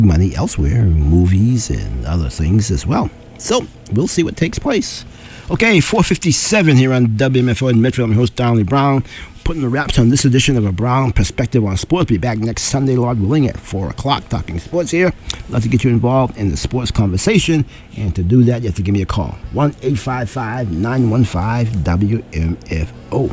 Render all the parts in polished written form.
money elsewhere, movies and other things as well. So we'll see what takes place. Okay, 4:57 here on WMFO in Metro. I'm your host, Donnie Brown, putting the wraps on this edition of A Brown Perspective on Sports. Be back next Sunday, Lord willing, at 4 o'clock, talking sports here. Love to get you involved in the sports conversation, and to do that, you have to give me a call. 1-855-915-WMFO.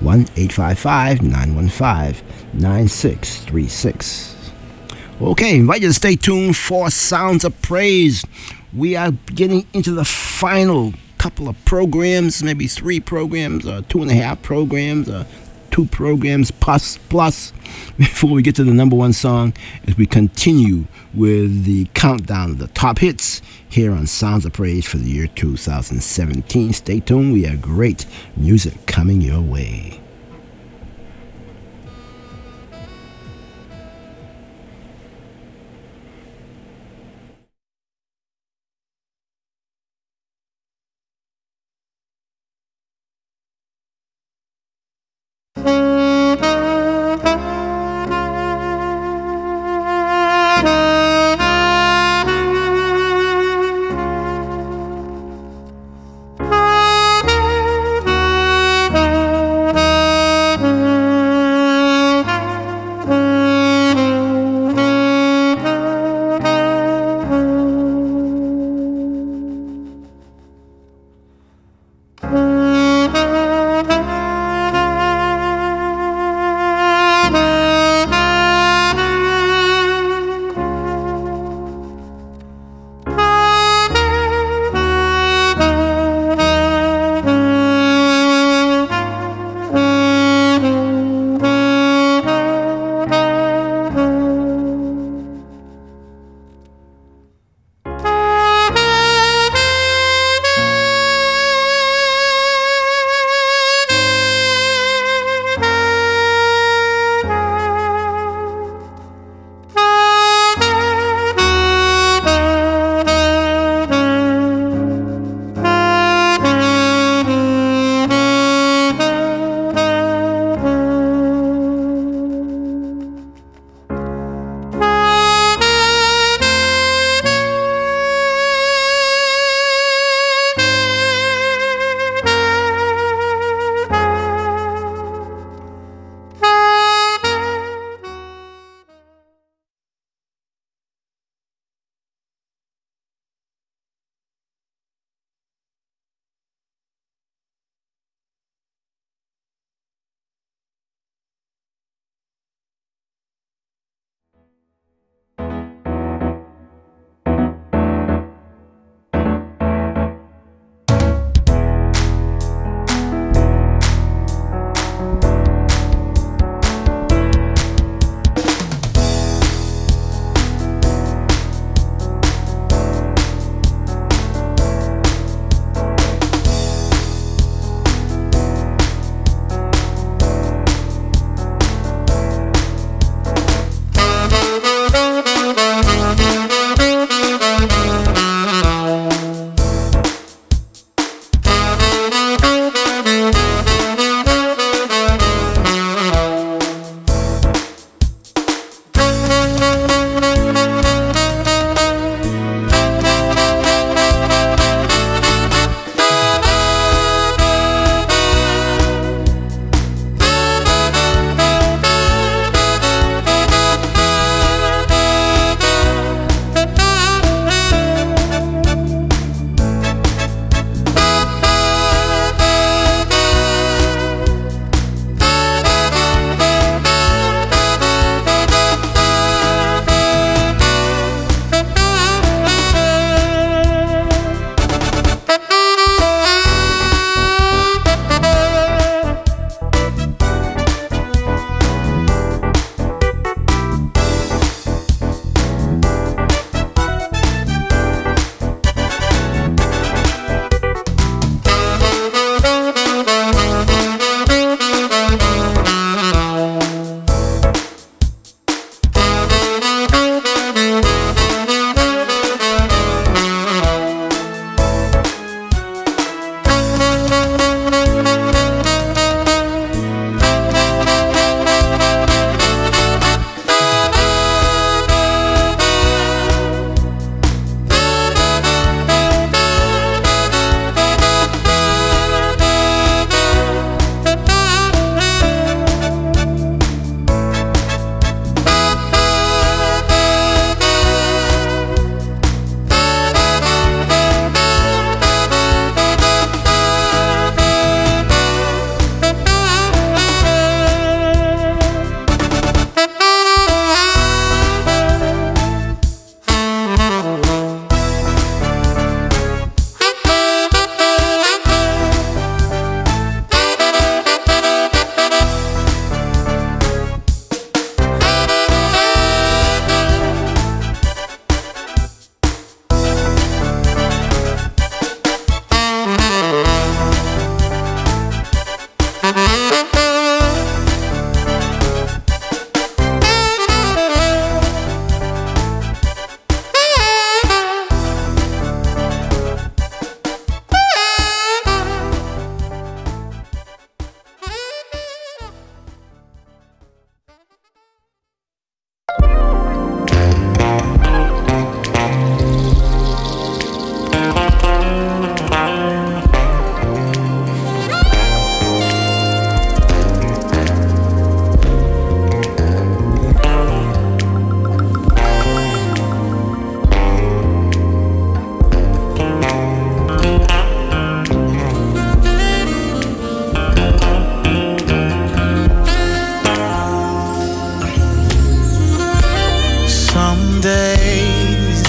1-855-915-9636. Okay, invite you to stay tuned for Sounds of Praise. We are getting into the final couple of programs, maybe 3 programs, or 2.5 programs, or 2 programs plus, before we get to the number 1 song, as we continue with the countdown of the top hits here on Sounds of Praise for the year 2017. Stay tuned. We have great music coming your way.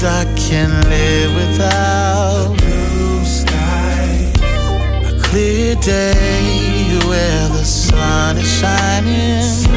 I can live without. Blue sky, a clear day where the sun is shining. So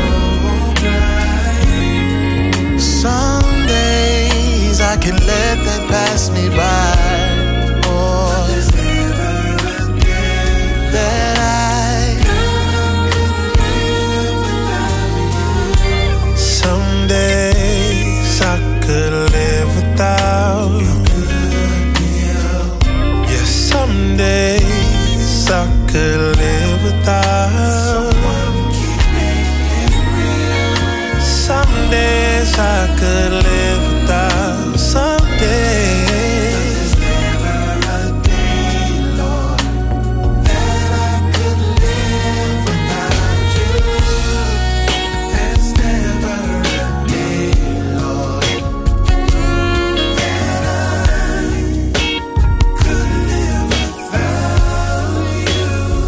bright. Some days I can let that pass me by. Oh, there's never a day that I could live without you. Some days I could live without your good meal. Yeah, some days I could live without someone keeping it real. Some days I could live without. Some days there's never a day, Lord, that I could live without you. There's never a day, Lord, that I could live without you.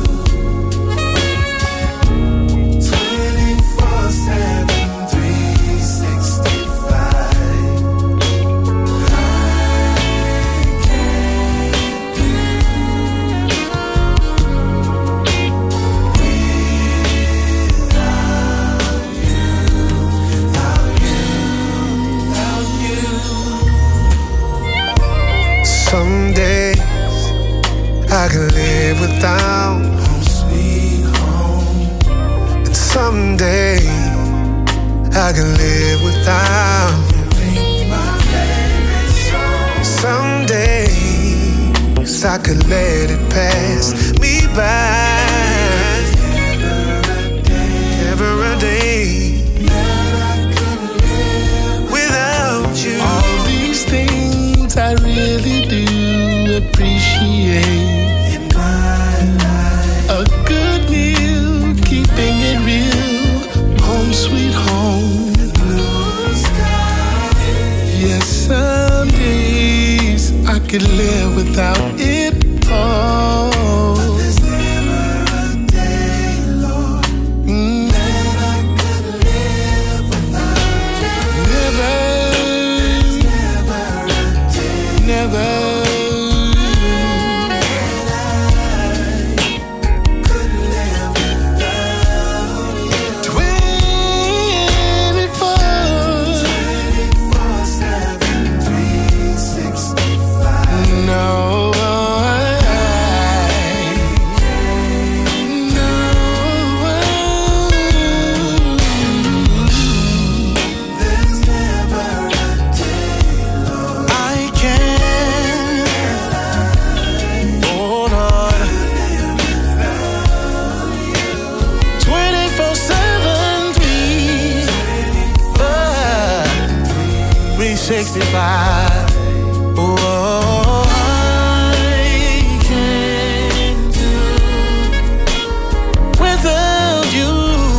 24/7, 365. Some days I can live without home sweet home, and some days I can live without my favorite song. Some days I could let it pass me by. Never a day that I could live without you. All these things I really do appreciate in my life. A good meal, keeping it real, home sweet home, and blue sky. Yes, some days I could live without it all. But there's never a day, Lord, that I could live without you. Never. There's never a day, never. Oh, I can't do without you.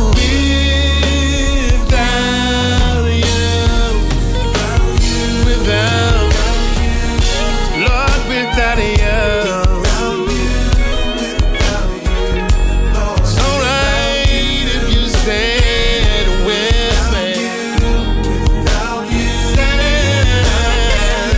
Without you, without Lord, without you. It's alright if you said with me. Without you,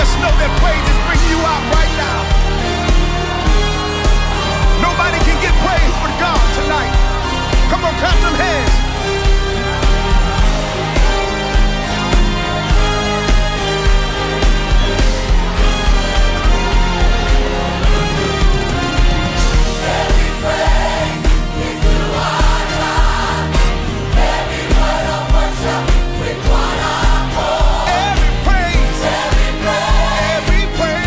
Just know that praise is bringing you out right now. Nobody can get praise but God tonight. Come on, clap them hands. Every praise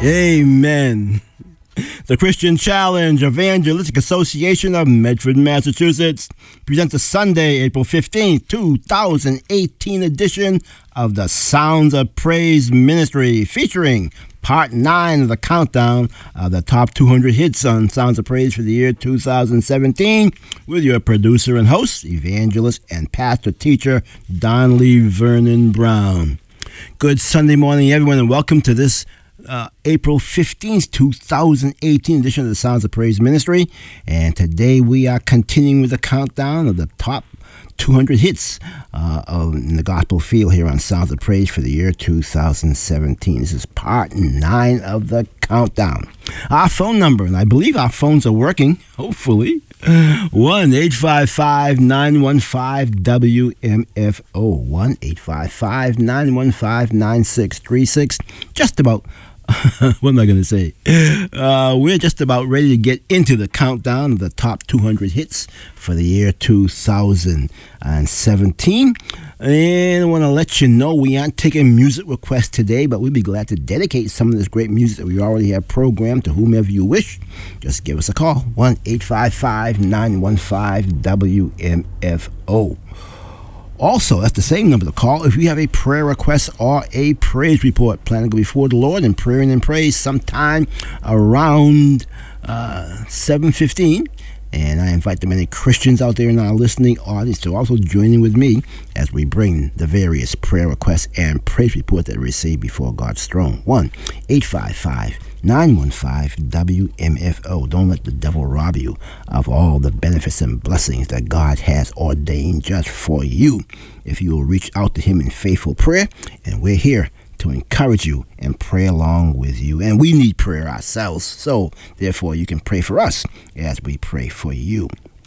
Amen. The Christian Challenge Evangelistic Association of Medford, Massachusetts presents the Sunday, April 15th, 2018 edition of the Sounds of Praise Ministry, featuring Part 9 of the countdown of the top 200 hits on Sounds of Praise for the year 2017 with your producer and host, evangelist and pastor-teacher, Donley Vernon Brown. Good Sunday morning, everyone, and welcome to this April 15th, 2018 edition of the Sounds of Praise Ministry. And today we are continuing with the countdown of the top 200 hits in the gospel field here on Sounds of Praise for the year 2017. This is part 9 of the countdown. Our phone number, and I believe our phones are working, hopefully, 1-855-915-WMFO, 1-855-915-9636. Just about, what am I going to say? We're just about ready to get into the countdown of the top 200 hits for the year 2017. And I want to let you know we aren't taking music requests today, but we'd be glad to dedicate some of this great music that we already have programmed to whomever you wish. Just give us a call, 1-855-915-WMFO. Also, that's the same number to call if you have a prayer request or a praise report. Planning to go before the Lord in prayer and in praise sometime around 7:15. And I invite the many Christians out there in our listening audience to also join in with me as we bring the various prayer requests and praise reports that we receive before God's throne. 1-855-915-WMFO. Don't let the devil rob you of all the benefits and blessings that God has ordained just for you. If you will reach out to him in faithful prayer, and we're here to encourage you and pray along with you. And we need prayer ourselves, so therefore you can pray for us as we pray for you.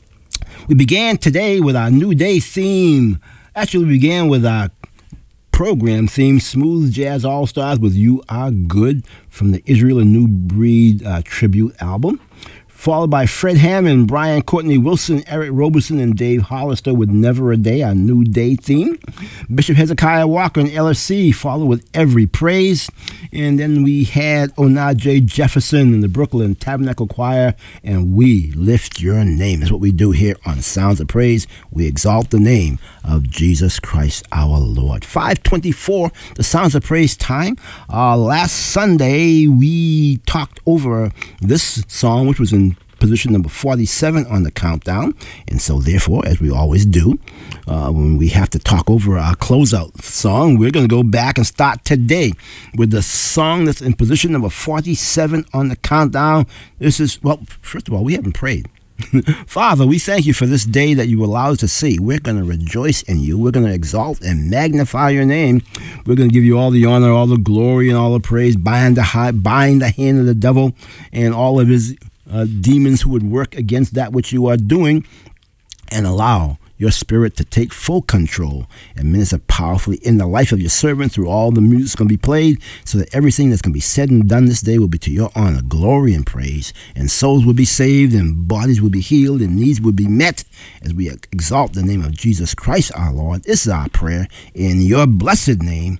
We began today with our New Day theme. Actually, we began with our program theme, Smooth Jazz All-Stars with You Are Good from the Israel and New Breed tribute album, followed by Fred Hammond, Brian Courtney Wilson, Eric Roberson, and Dave Hollister with Never a Day, our New Day theme. Bishop Hezekiah Walker and LFC followed with Every Praise. And then we had Onaje Jefferson and the Brooklyn Tabernacle Choir, and We Lift Your Name. That's what we do here on Sounds of Praise. We exalt the name of Jesus Christ our Lord. 5:24, the Sounds of Praise time. Last Sunday, we talked over this song, which was in position number 47 on the countdown. And so therefore, as we always do, when we have to talk over our closeout song, we're going to go back and start today with the song that's in position number 47 on the countdown. This is, well, first of all, we haven't prayed. Father, we thank you for this day that you allow us to see. We're going to rejoice in you. We're going to exalt and magnify your name. We're going to give you all the honor, all the glory, and all the praise. Bind the hand of the devil and all of his demons who would work against that which you are doing, and allow your spirit to take full control and minister powerfully in the life of your servant through all the music that's going to be played, so that everything that's going to be said and done this day will be to your honor, glory, and praise, and souls will be saved, and bodies will be healed, and needs will be met as we exalt the name of Jesus Christ our Lord. This is our prayer in your blessed name.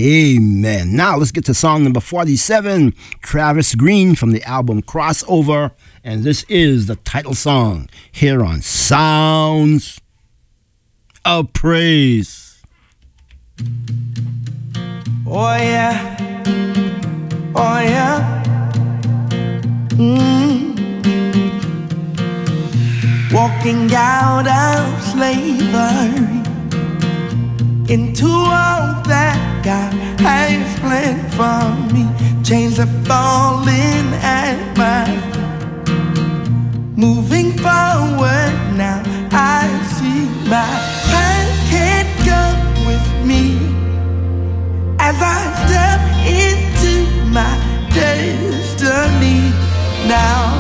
Amen. Now let's get to song number 47, Travis Green from the album Crossover, and this is the title song here on Sounds of Praise. Oh yeah, oh yeah. Walking out of slavery into all that God has planned for me. Chains are falling at my feet. Moving forward now, I see my past can't go with me as I step into my destiny now.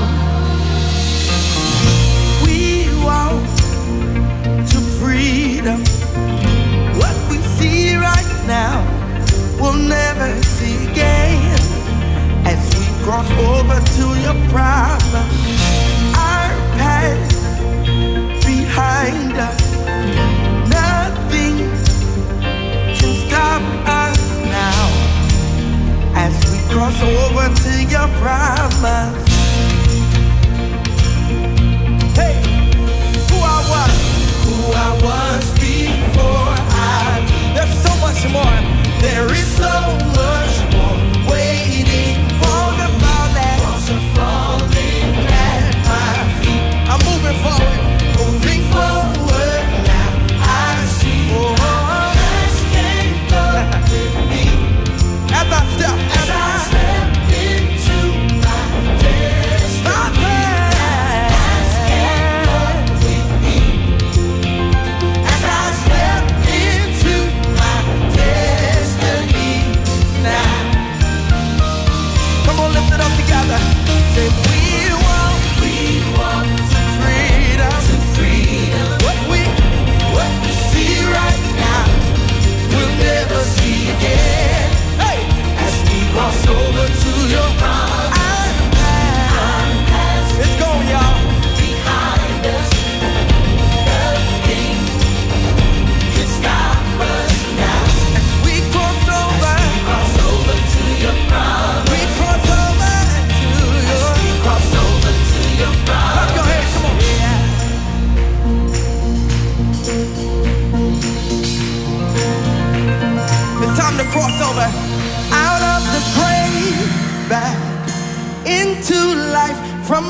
We walk to freedom. What we see right now, we'll never see again. As we cross over to your problem, our past behind us, nothing can stop us now. As we cross over to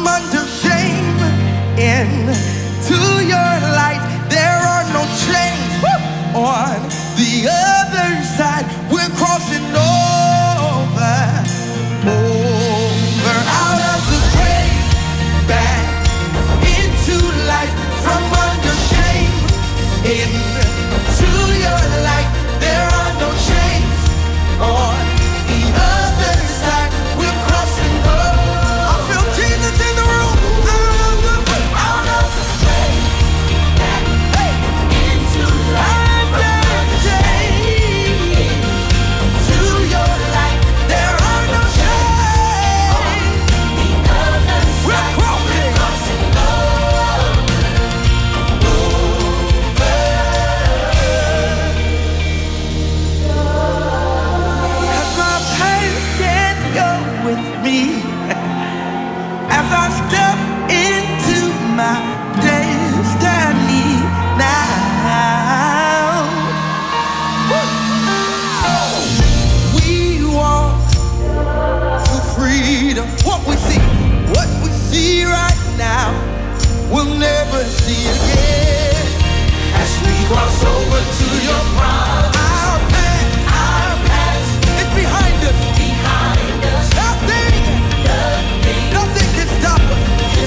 under shame into your light. There are no chains. Woo! On the other side, we're crossing over, out of the grave, back into life, from under shame into your light. There are no chains on the other side. We're crossing over. I feel Jesus in the room. Out of the grave, back into life, from under shame to your light. There are no chains. We're crossing over. 'Cause my past can't go with me as I step into my destiny now. We walk to freedom. What we see right now, we'll never see again. As we cross over to your promise, our past, it's behind us. Nothing can stop us.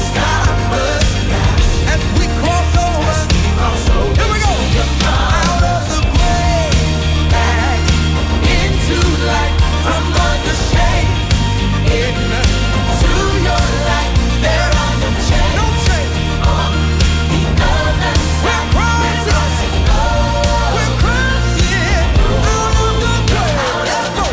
As we cross over, here we go. Out of the grave, back into light, from under shame into your light. There are no chains. No chains. We're crossing. We're crossing out of the grave. Let's go.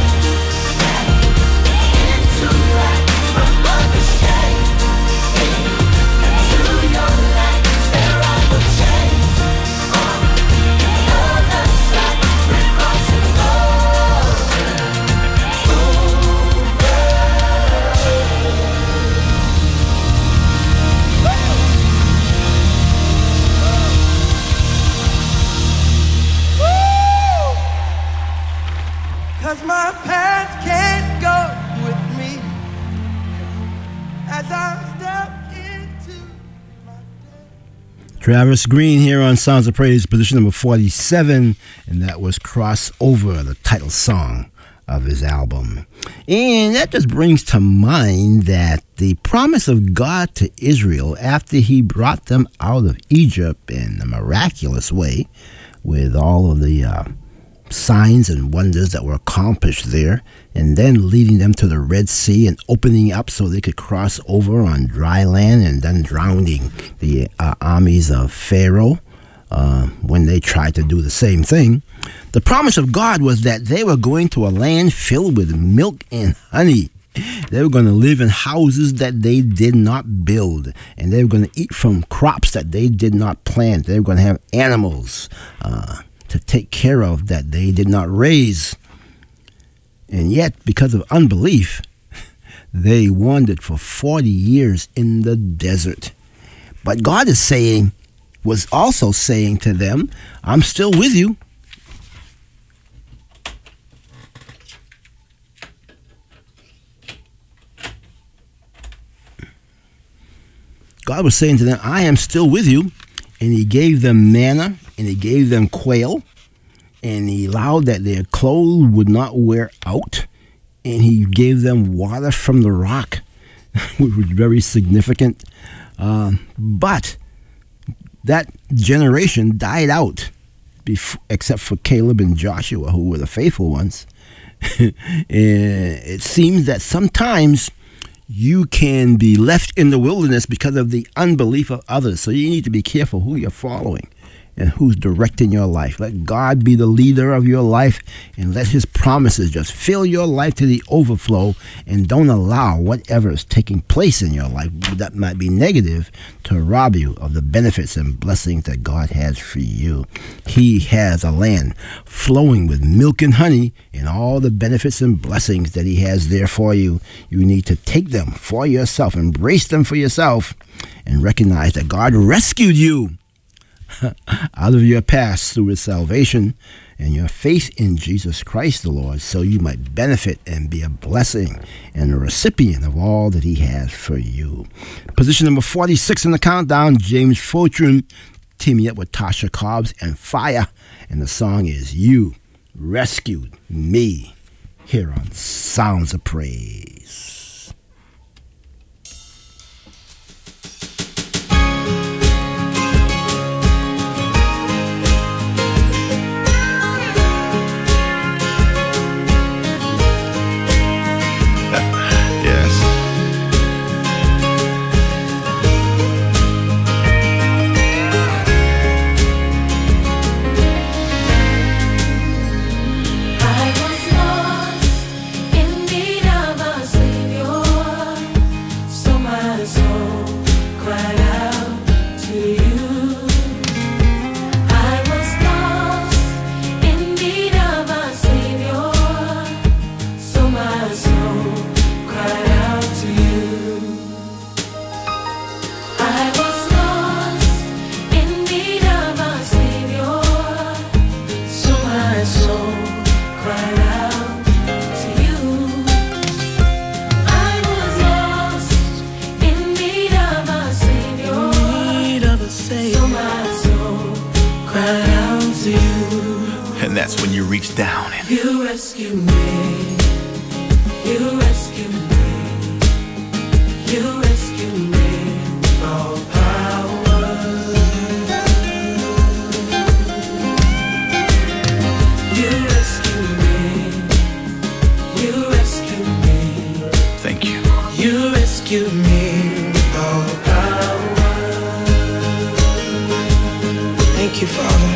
Into light, from under shame into your light. There are no chains on the other side. We're crossing Woo! 'Cause my past can't go with me as I step into my day. Travis Green here on Sounds of Praise, position number 47, and that was Crossover, the title song of his album. And that just brings to mind that the promise of God to Israel after he brought them out of Egypt in a miraculous way with all of the signs and wonders that were accomplished there, and then leading them to the Red Sea and opening up so they could cross over on dry land, and then drowning the armies of Pharaoh when they tried to do the same thing. The promise of God was that they were going to a land filled with milk and honey. They were going to live in houses that they did not build, and they were going to eat from crops that they did not plant. They were going to have animals to take care of that they did not raise. And yet, because of unbelief, they wandered for 40 years in the desert. But God was also saying to them, I'm still with you. God was saying to them, I am still with you. And he gave them manna, and he gave them quail, and he allowed that their clothes would not wear out, and he gave them water from the rock, which was very significant. But that generation died out, except for Caleb and Joshua, who were the faithful ones. And it seems that sometimes you can be left in the wilderness because of the unbelief of others. So you need to be careful who you're following and who's directing your life. Let God be the leader of your life, and let his promises just fill your life to the overflow, and don't allow whatever is taking place in your life that might be negative to rob you of the benefits and blessings that God has for you. He has a land flowing with milk and honey, and all the benefits and blessings that he has there for you. You need to take them for yourself, embrace them for yourself, and recognize that God rescued you out of your past through his salvation and your faith in Jesus Christ the Lord, so you might benefit and be a blessing and a recipient of all that he has for you. Position number 46 in the countdown, James Fortune teaming up with Tasha Cobbs and Fire, and the song is You Rescued Me, here on Sounds of Praise. And that's when you reach down and you rescue me. You rescue me. You rescue me. All power. You rescue me. You rescue me. Thank you. You rescue me. All power. Thank you, Father.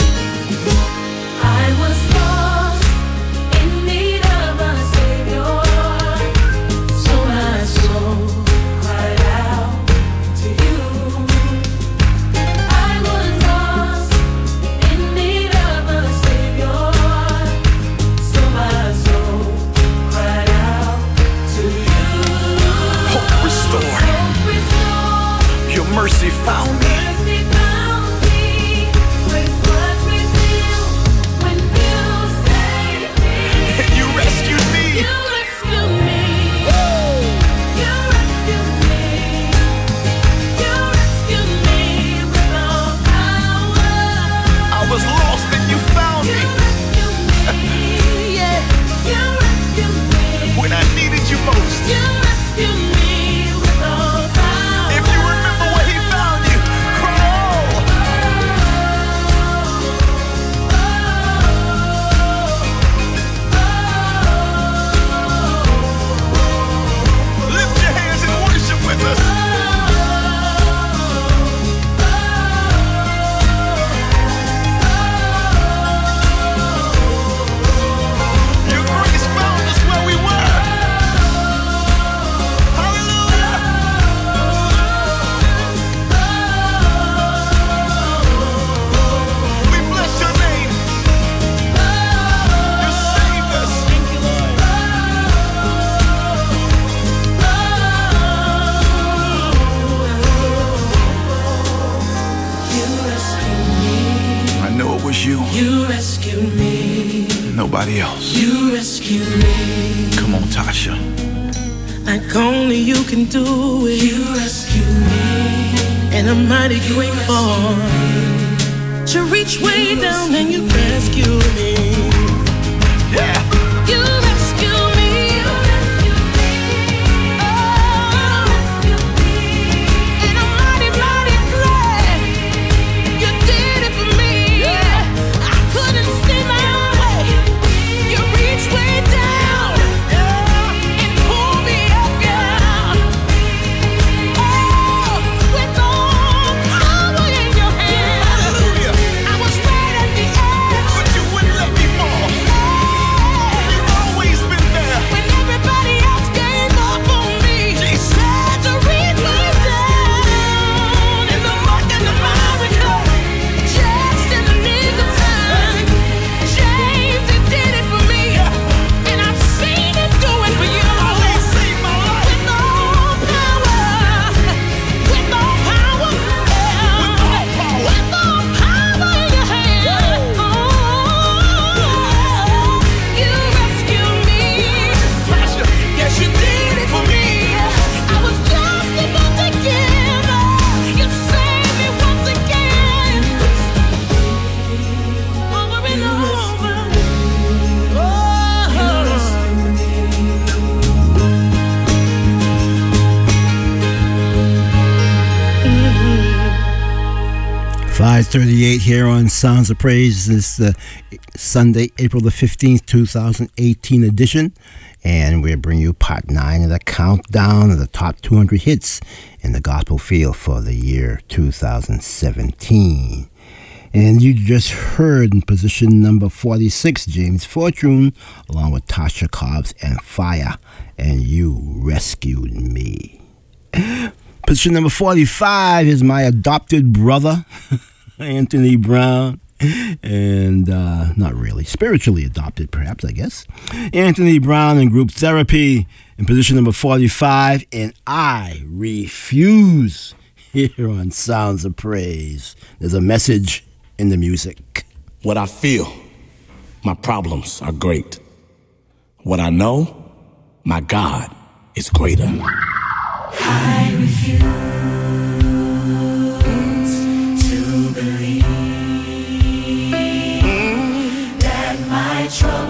Mercy found me. And you rescued me. I was lost and you found me. When I needed you most. You rescued me. Nobody else. You rescued me. Come on, Tasha. Like only you can do it. You rescued me. And I'm mighty grateful to reach way down and you rescue me. Yeah. You rescue me. But you wouldn't let 5:38 here on Sounds of Praise. This Sunday, April the 15th, 2018 edition. And we're bringing you part 9 of the countdown of the top 200 hits in the gospel field for the year 2017. And you just heard in position number 46, James Fortune, along with Tasha Cobbs and Fire, and You Rescued Me. Position number 45 is My Adopted Brother, Anthony Brown, and not really, spiritually adopted perhaps, I guess. Anthony Brown and Group Therapy in position number 45, and I Refuse, here on Sounds of Praise. There's a message in the music. What I feel, my problems are great. What I know, my God is greater. I refuse to believe that my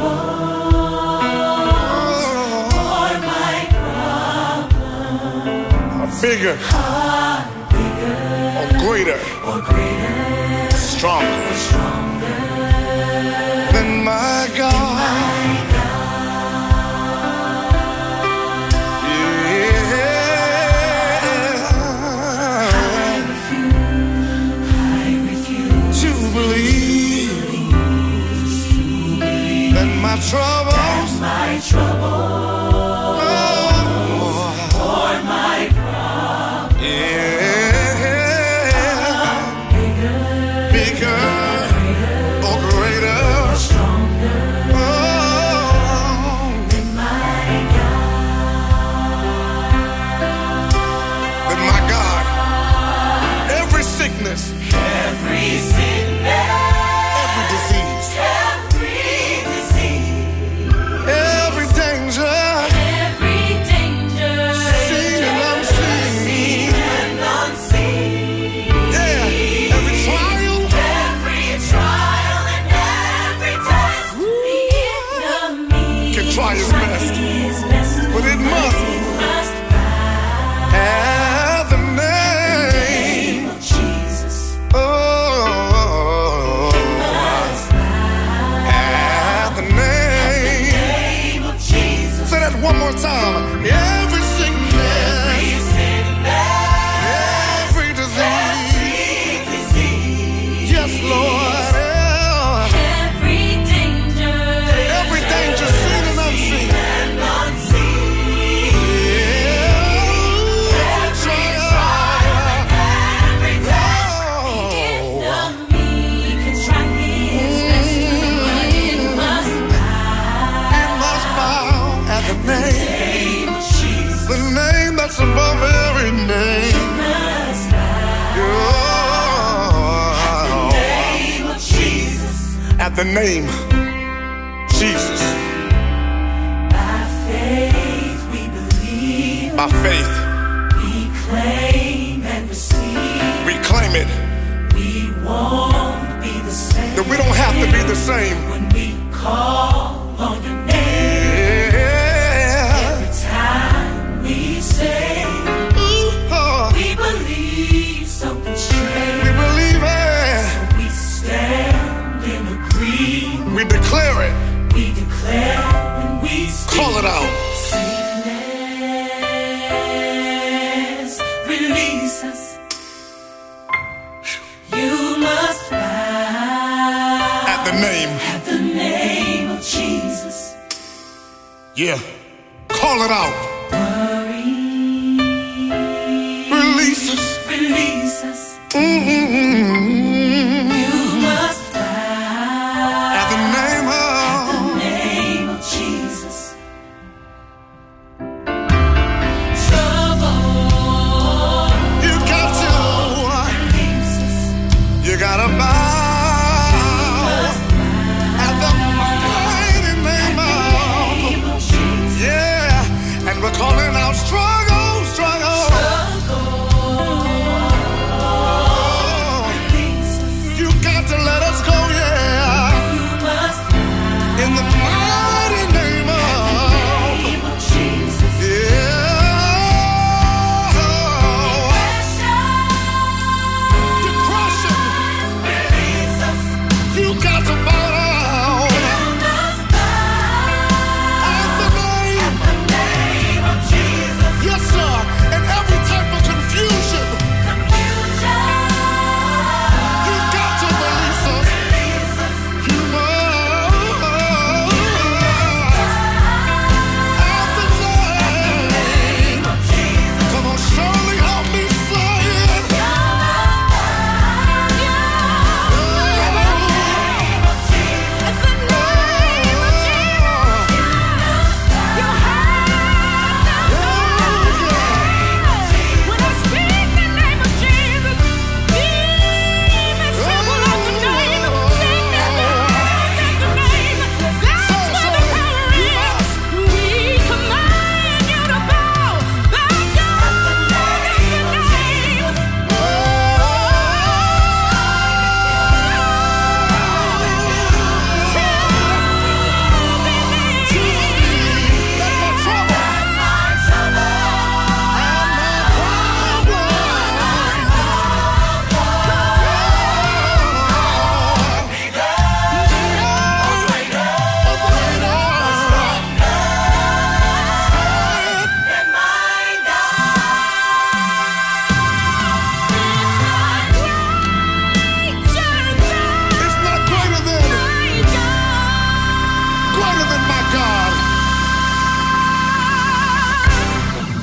troubles or my problems are bigger or greater, stronger than my God. My troubles, or my problems, bigger or greater, or stronger than my God. Every sickness, every disease, every danger, seen and unseen. Yeah, every trial and every test. The enemy can try his best, but it must have the name of Jesus. One more time. Every sickness, every disease. Yes, Lord. Every danger seen and unseen. Every trial, every test. The enemy can try his best, but it must bow at the name of Jesus, the name that's above every name. At the name Jesus. By faith we believe. By faith we claim and receive. We claim it. We won't be the same. That we don't have to be the same when we call on your name. We believe something strange. We believe it. So we stand in agreement. We declare it. We declare and we speak. Call it out. Sickness, release us. You must bow at the name of Jesus. Yeah, call it out. Release us. You must bow at the name of Jesus. Trouble, you got to release us. You gotta bow at the mighty name of Jesus. Yeah, and we're calling out struggle.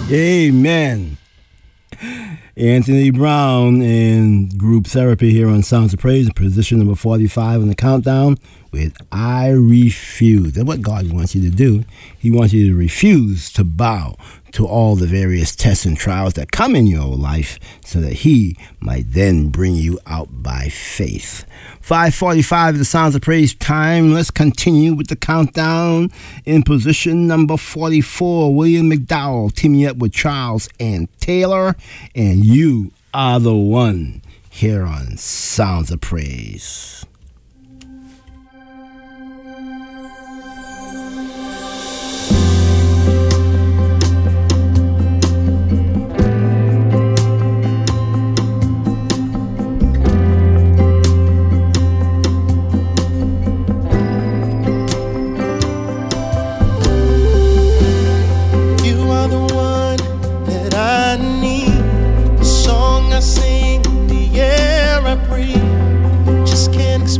Amen. Anthony Brown and Group Therapy here on Sounds of Praise, position number 45 on the countdown with I Refuse. That's what God wants you to do. He wants you to refuse to bow to all the various tests and trials that come in your life so that He might then bring you out by faith. 5:45 is the Sounds of Praise time. Let's continue with the countdown. In position number 44, William McDowell teaming up with Charles and Taylor, and You Are the One here on Sounds of Praise. Sing, the air I breathe, just can't explain.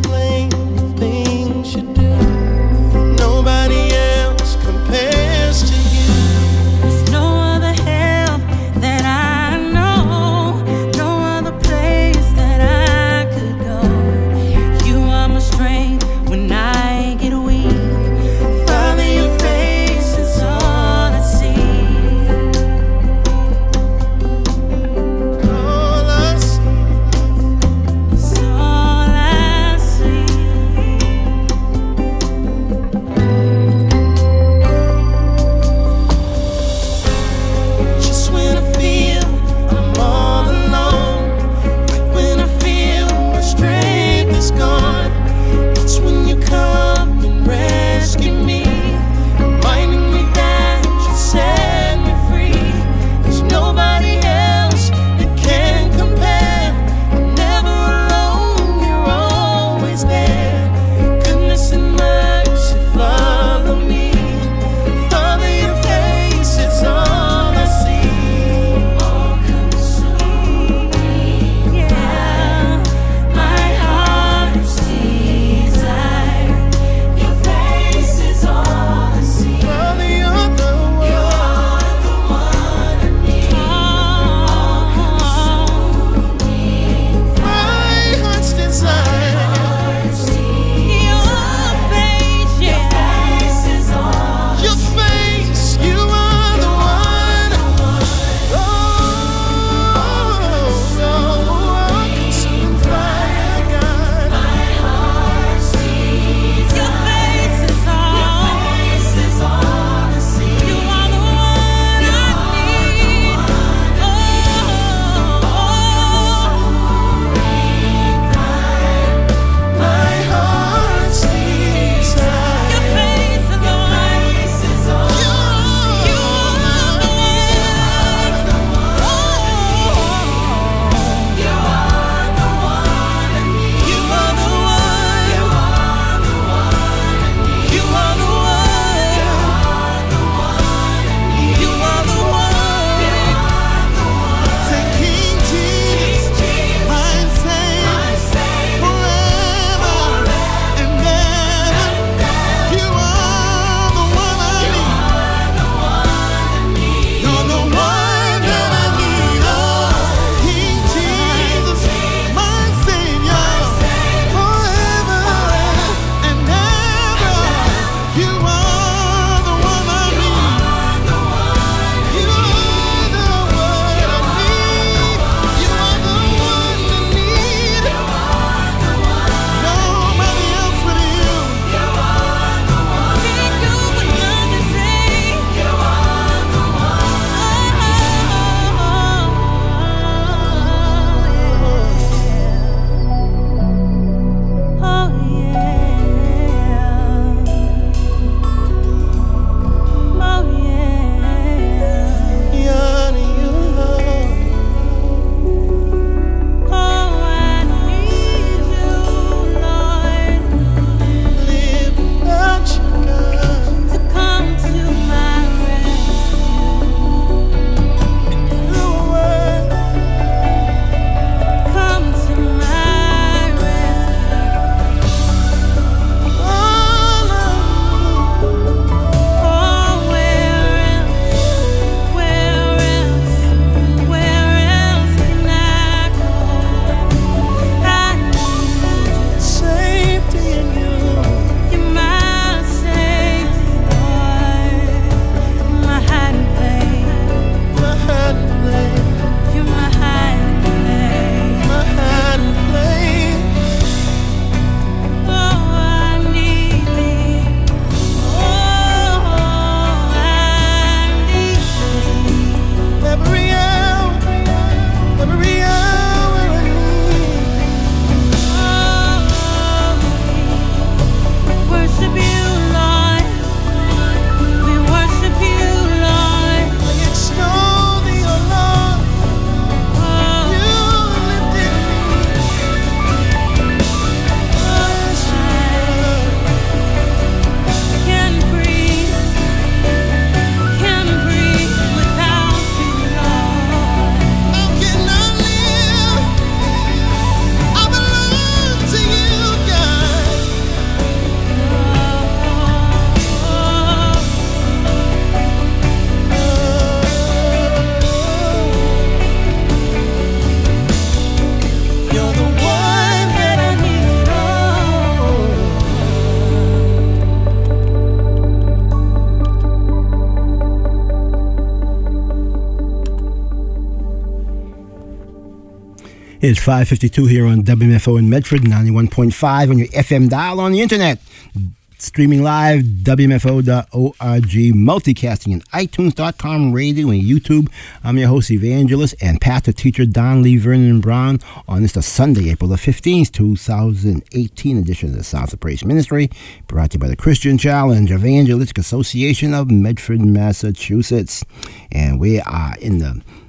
It's 5:52 here on WMFO in Medford, 91.5 on your FM dial on the internet. Streaming live, WMFO.org, multicasting in iTunes.com, radio, and YouTube. I'm your host, evangelist, and pastor teacher Don Lee Vernon Brown on this Sunday, April the 15th, 2018 edition of the Sounds of Praise Ministry, brought to you by the Christian Challenge Evangelistic Association of Medford, Massachusetts. And we are in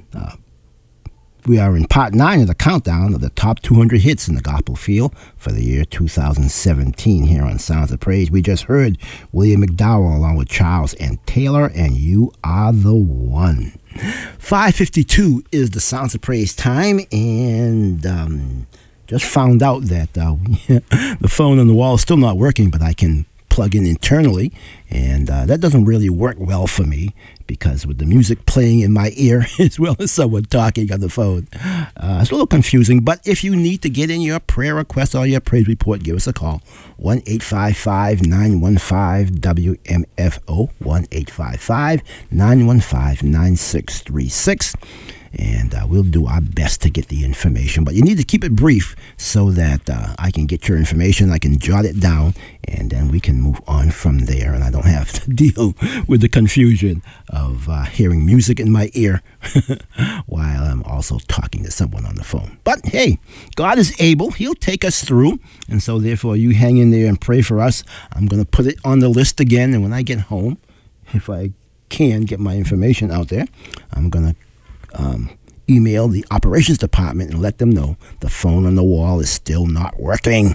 part 9 of the countdown of the top 200 hits in the gospel field for the year 2017 here on Sounds of Praise. We just heard William McDowell along with Charles and Taylor, and You Are the One. 5:52 is the Sounds of Praise time, and just found out that the phone on the wall is still not working, but I can plug in internally, and that doesn't really work well for me because with the music playing in my ear as well as someone talking on the phone, it's a little confusing. But if you need to get in your prayer request or your praise report, give us a call, 1-855-915-WMFO, 1-855-915-9636. And we'll do our best to get the information. But you need to keep it brief so that I can get your information, I can jot it down, and then we can move on from there. And I don't have to deal with the confusion of hearing music in my ear while I'm also talking to someone on the phone. But hey, God is able. He'll take us through. And so therefore, you hang in there and pray for us. I'm going to put it on the list again. And when I get home, if I can get my information out there, I'm going to email the operations department and let them know the phone on the wall is still not working.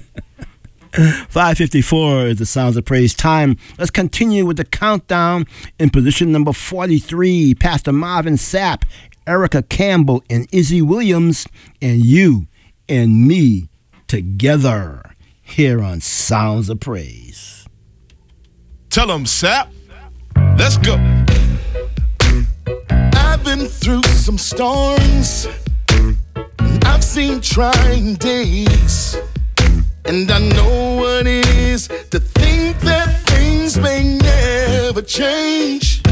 5:54 is the Sounds of Praise time. Let's continue with the countdown. In position number 43, Pastor Marvin Sapp, Erica Campbell, and Izzy Williams, and You and Me Together here on Sounds of Praise. Tell them, Sapp. Let's go. I've been through some storms, I've seen trying days, and I know what it is to think that things may never change.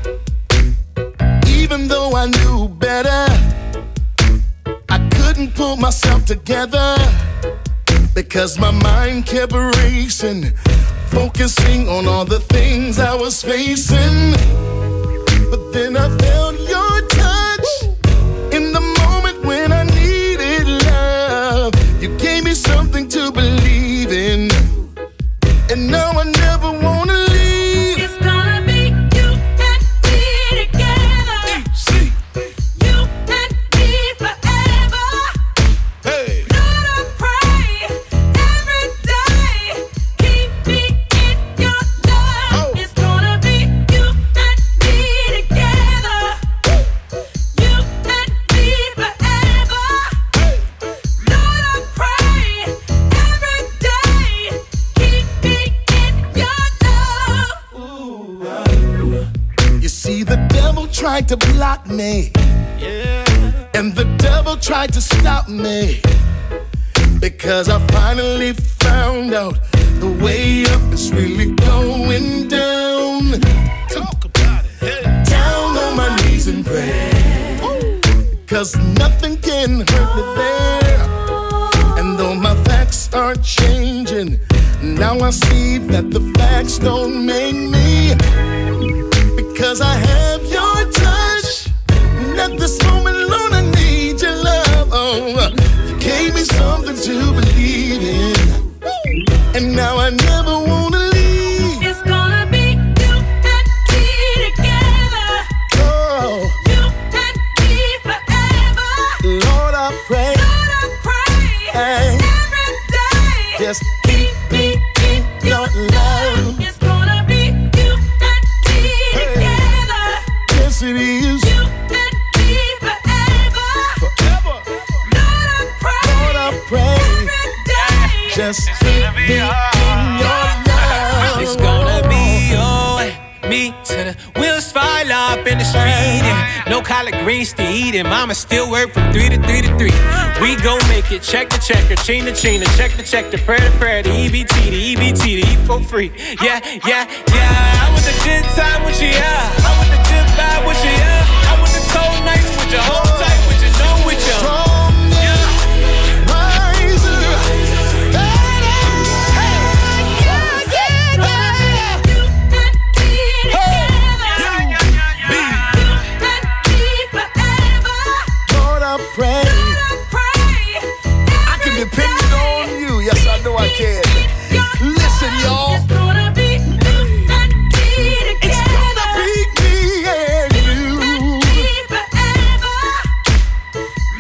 Even though I knew better, I couldn't pull myself together because my mind kept racing, focusing on all the things I was facing. But then I felt your touch in the moment when I needed love. You gave me something to believe in, and now I never want to leave. It's gonna be you and me together. See, You and me forever. Hey. Lord, I pray every day, keep me in your love. It's gonna be you and me together. You and me forever. Lord, I pray every day, keep me in your love. you see, the devil tried to block me, and the devil tried to stop me, because I finally found out the way up is really going down. Talk about it. Hey. Down on my knees and pray, cause nothing can hurt me there. And though my facts are changing, now I see that the facts don't make me, because I have your touch, and at this moment, Lord, I need your love. Oh, you gave me something to believe in, and now I never wanna leave. It's gonna be you and me together. Oh, You and me forever. Lord, I pray, Lord, I pray hey, every day, just keep me in your love. it's gonna be you and me together. Yes, it is. You and me forever. Forever. Lord, I pray Lord, I pray, every day, just keep me in your love. It's gonna be you and me till the wheels fall off in the street. And no collard greens to eat, and mama still work from 3 to 3 to 3. We gon' make it check to checker, chain to chain, check to check, the prayer to prayer, the EBT, the EBT, the eat for free. Yeah, yeah, yeah. I want a good time with you, yeah. I want a good vibe with you, yeah. I want the cold nights with you, hold tight.